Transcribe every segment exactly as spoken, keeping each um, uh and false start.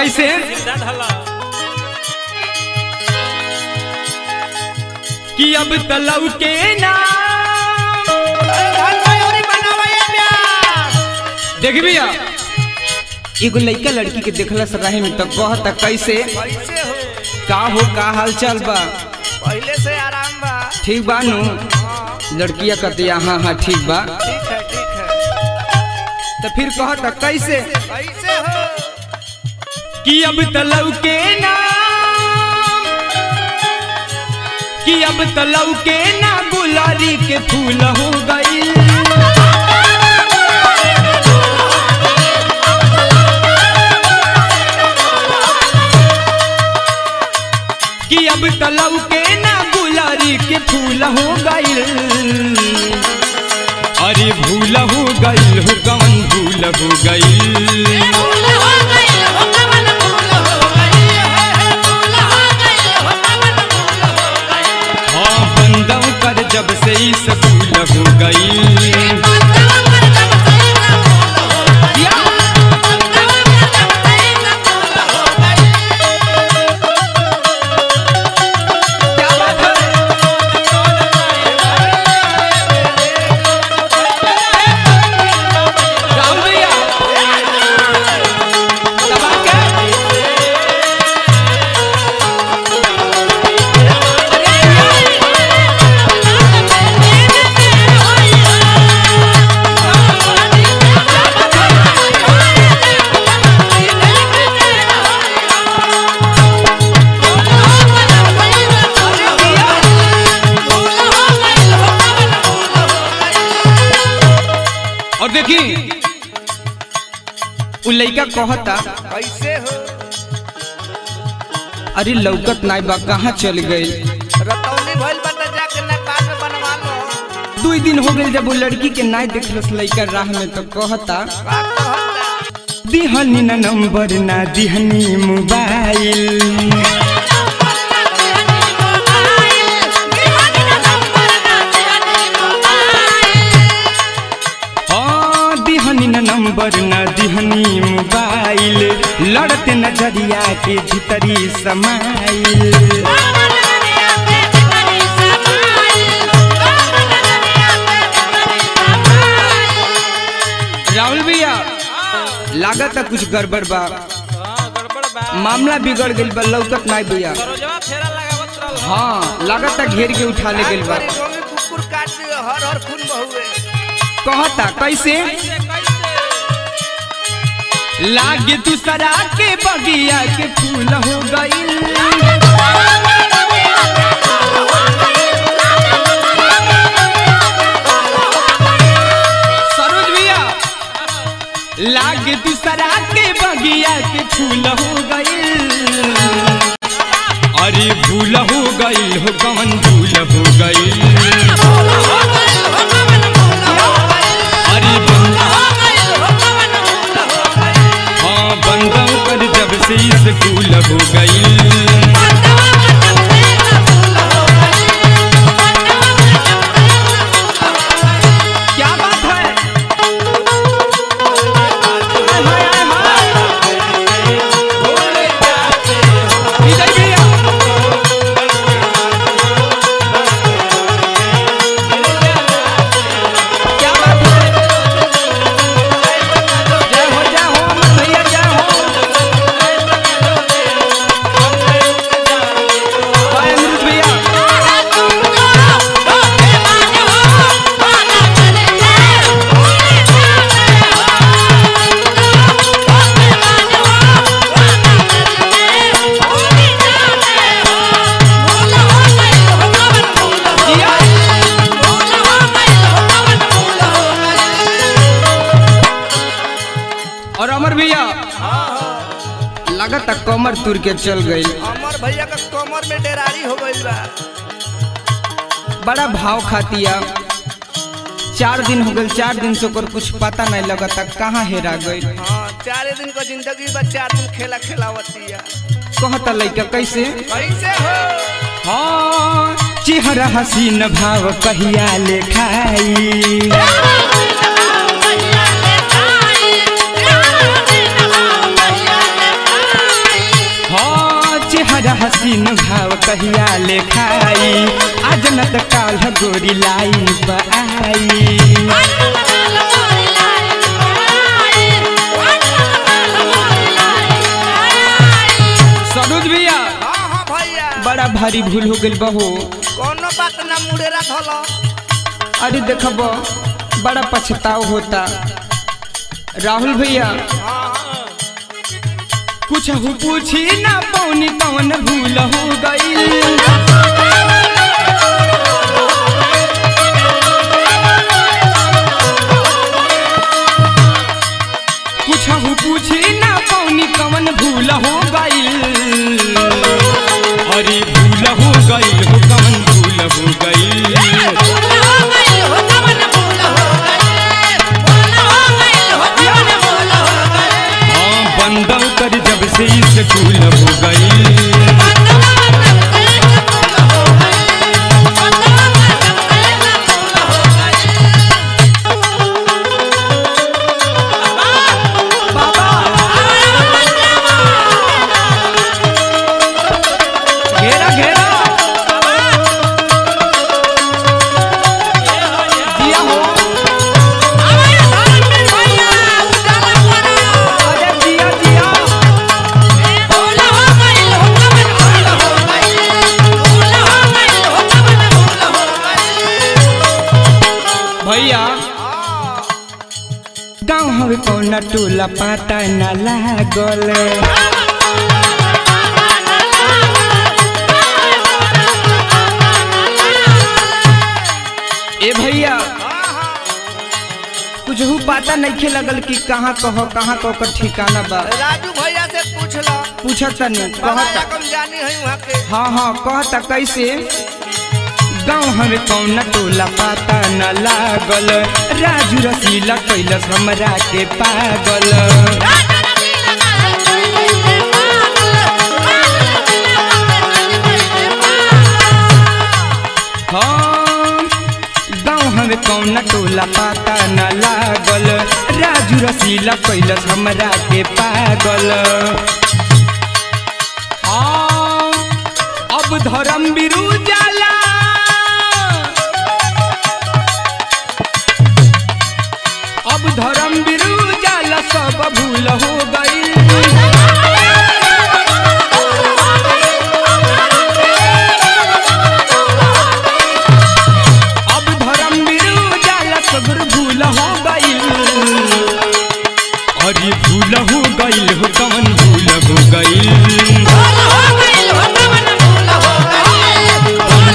कैसे कि अब तलव के ना देख भैया एगो लड़का लड़की के देखला से रहे में तो कहता कैसे का हो का हाल चाल बा पहले से आराम बा ठीक बा नु लड़किया कहती हाँ हाँ ठीक बा ठीक है ठीक है तो फिर कहता कैसे कैसे हो कि अब तलव के नाम कि अब तलव के ना गुलारी के फूल हो गई कि अब तलव के ना गुलारी के फूल हो गई अरे भूल हो गई हो कवन भूल हो गई हाँ बंदों कर जब से ही सकूल हो गई और देखी उ लइका कहता कैसे हो अरे लौकत नाई बा कहाँ चल गई रतौनी भइल बा त जाके नेपाल में बनवा लो दो दिन हो गए जब वो लड़की के नाई देखलस लइका राह में तो कहता का कहता दिहनी ना नंबर ना दिहनी मोबाइल दिहनी न नंबर न दिहनी मोबाइल लड़ते नजरिया के भीतरी समाइल राहुल भैया लागत है कुछ गड़बड़ बा मामला बिगड़ गई बा लौकत नहीं भैया हाँ लागत है घेर के उठा ले गई बा कुकुर काट दियो हर हर खून बहुए कहता कैसे लागे दूसरा के बगिया के फूल हो गई सरोज भैया लागे दूसरा के बगिया के फूल हो गई अरे भूल हो गई हो कवन भूल हो गई बंदों कर जब से स्कूल हो गई क्या बात है विजय भैया क्या बात है जय हो जय हो अमर भैया जय हो और अमर भैया लगता कमर तुर के चल गई अमर भैया का कमर में डेरारी हो गई बा बड़ा भाव खातिया चार दिन हो गए चार दिन से ओकर कुछ पता नहीं लगता कहाँ हेरा गई हाँ चार दिन का जिंदगी बा चार दिन खेला खेलावतिया कहता लइका कैसे कैसे हो हाँ चेहरा हसीन भाव कहिया लेखाई कहिया ले खाई आज न त काल गोरी लाइन पर आई सरोज भैया हाँ हाँ भैया बड़ा भारी भूल हो गइल बहो कोनो बात ना मुड़ेरा धलो अरे देखब बड़ा पछताव होता राहुल भैया कुछ हो पूछी ना पौनी कौन भूल हो गई कुछ हो पूछी ना पौनी कौन भूल हो गई अरे भूल हो गई हो कौन भूल हो गई बंद कर जब से स्कूल हो गई घेरा घेरा दिया हो अरे दिया दिया भैया गाँव हवे कौन टोला पाता न लागल ए भैया कुछ हु पता नहीं लगल कि कहाँ कहो कहाँ कहो का ठिकाना बा राजू भैया से पूछ लो पूछता नहीं बाबा कहता कम जानी है वहाँ के हाँ हाँ कहता कैसे गाँव हमें कौन टोला पाता न लागल राजू रसीला कैलस हमरा के पागल हाँ गाँव हमें कौन टोला पाता न लागल राजू रसीला कैलस हमरा के पागल हाँ अब धर्म बिरू जाला अब धर्म बिरू जाला सब भूल हो गई अब धर्म बिरू जाला सब भूल हो गई अरे भूल हो गई हो कौन भूल हो गई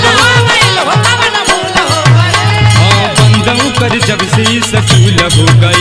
हाँ बंद कर जब से स्कूल हो गई